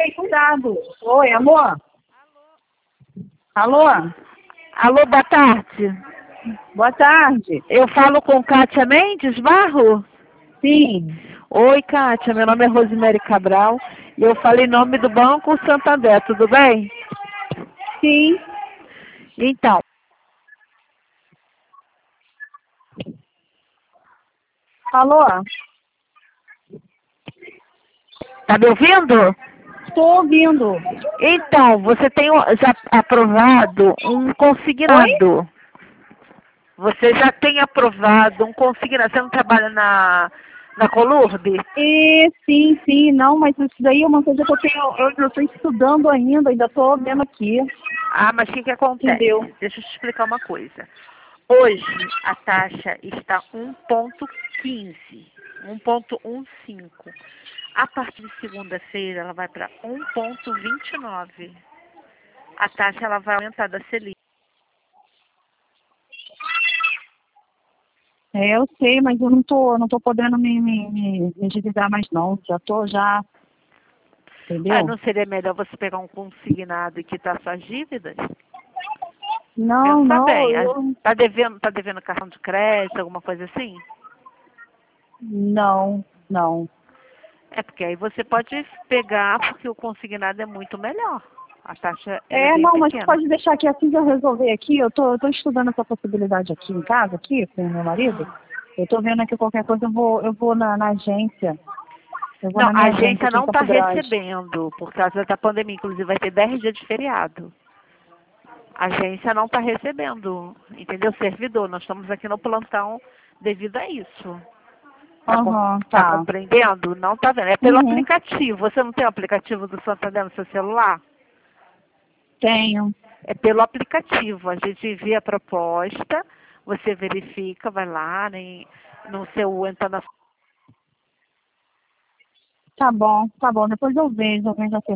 aí, cuidado. Oi, alô? Alô? Alô, boa tarde. Boa tarde. Eu falo com Kátia Mendes Barro? Sim. Oi, Kátia, meu nome é Rosemary Cabral e eu falo em nome do Banco Santander, tudo bem? Sim. Então, Alô? tá me ouvindo? Estou ouvindo. Então, você tem já aprovado um Oi? consignado. Você já tem aprovado um consignado. Você não trabalha na Colurde? Sim. Não, mas isso daí é uma coisa que eu estou estudando ainda estou vendo aqui. Ah, mas o que acontece? Entendeu? Deixa eu te explicar uma coisa. Hoje a taxa está 1,15, 1,15. A partir de segunda-feira ela vai para 1,29. A taxa ela vai aumentar da Selic. Eu sei, mas eu não tô podendo me endividar mais não. Já, Ah, entendeu? não seria melhor você pegar um consignado e quitar suas dívidas? Pensa Não, bem. Tá devendo cartão de crédito, alguma coisa assim? não. É porque aí você pode pegar, porque o consignado é muito melhor. A taxa ela é bem Não, mas pequena. pode deixar que assim que eu resolver aqui, eu tô estudando essa possibilidade aqui em casa, aqui, com o meu marido. Eu tô vendo aqui qualquer coisa, eu vou na agência. Eu vou Não, na a minha agência agência aqui em não está Campo Grande. recebendo por causa da pandemia. Inclusive vai ter 10 dias de feriado. A agência não está recebendo, entendeu? Servidor. Nós estamos aqui no plantão devido a isso. Aham, Tá tá. compreendendo? Não tá vendo. É pelo Uhum, aplicativo. Você não tem o aplicativo do Santander no seu celular? tenho. É pelo aplicativo. A gente envia a proposta, você verifica, vai lá, no seu, entra na. Tá bom. Depois eu vejo aqui.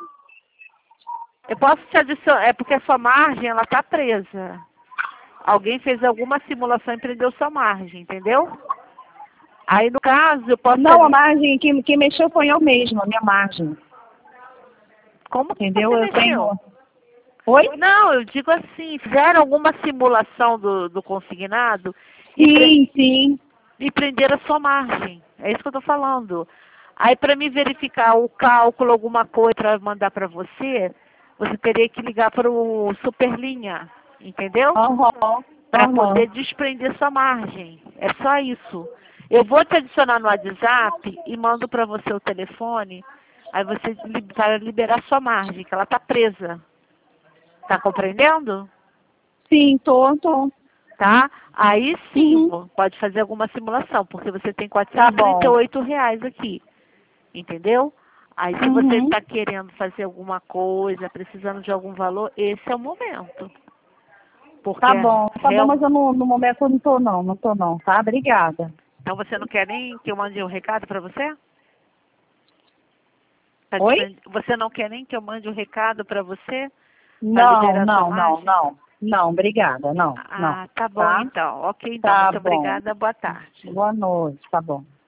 Eu posso te adicionar, é porque a sua margem, ela tá presa. Alguém fez alguma simulação e prendeu sua margem, entendeu? Aí, no caso, eu posso te Não, a margem, que mexeu foi eu mesma, a minha margem. Como que Entendeu? você Eu mexeu? tenho. Oi? Não, eu digo assim, fizeram alguma simulação do consignado e, Sim. e prenderam a sua margem. É isso que eu estou falando. Aí, para me verificar o cálculo, alguma coisa para mandar para você, você teria que ligar para o Superlinha, entendeu? Para Aham. poder desprender sua margem. É só isso. Eu vou te adicionar no WhatsApp e mando para você o telefone. Aí você vai liberar sua margem, que ela está presa. Tá compreendendo? Sim, tô. Tá? Aí sim, Uhum. pode fazer alguma simulação, porque você tem Tá quatrocentos e trinta e bom. oito reais aqui. Entendeu? Aí se você Uhum. está querendo fazer alguma coisa, precisando de algum valor, esse é o momento. Porque Tá bom, mas eu no momento eu não tô não, tá? Obrigada. então você não quer nem que eu mande um recado para você? Oi? Você não quer nem que eu mande um recado para você? Para Não, liberar sua não, não, margem? não. Não, obrigada, não. Ah, tá bom Tá? então. Ok, então. Tá Muito bom. obrigada. Boa tarde. Boa noite, tá bom.